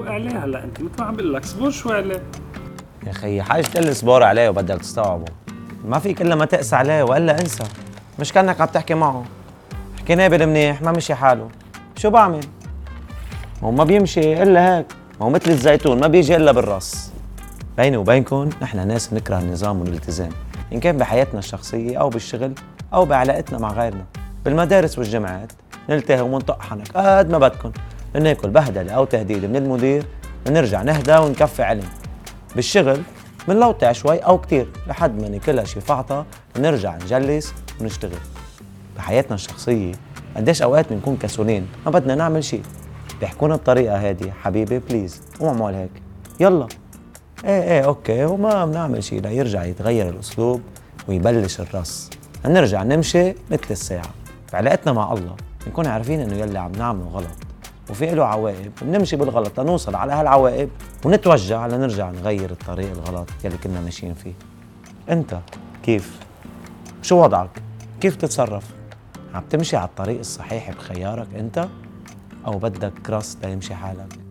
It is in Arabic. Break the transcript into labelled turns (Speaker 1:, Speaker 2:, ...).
Speaker 1: روق عليه هلا انت مثل ما عم بقول لك اصبر شوي عليه.
Speaker 2: يا خيي حاجة تقول لي صبور عليه وبدك تستوعبه. ما فيك الا ما تقسى عليه والا انسى. مش كانك عم تحكي معه. حكي نابل منيح ما مشي حاله. شو بعمل؟ ما هو ما بيمشي الا هيك. ما هو مثل الزيتون ما بيجي الا بالراس. بيني وبينكم نحن ناس نكره النظام والالتزام، ان كان بحياتنا الشخصيه او بالشغل او بعلاقتنا مع غيرنا. بالمدارس والجامعات نلتهي ونطحنك قد ما بدكم، ناكل بهدله او تهديد من المدير، ونرجع نهدى ونكفي علم. بالشغل منلوطع شوي او كتير لحد ما ناكلها شي فعطه ونرجع نجلس ونشتغل. بحياتنا الشخصيه قديش اوقات بنكون كسولين ما بدنا نعمل شي، بيحكونا بطريقه هاديه حبيبي بليز قوم اعمل هيك يلا. ايه اوكي وما بنعمل شيء ليرجع يتغير الاسلوب ويبلش الرص. نرجع نمشي مثل الساعة. بعلاقتنا مع الله نكون عارفين انه يلي عم نعمله غلط وفي له عواقب، بنمشي بالغلط لنوصل على هالعواقب ونتوجع لنرجع نغير الطريق الغلط يلي كنا ماشيين فيه. انت كيف؟ شو وضعك؟ كيف تتصرف؟ عم تمشي على الطريق الصحيح بخيارك انت؟ او بدك كراس ليمشي حالك؟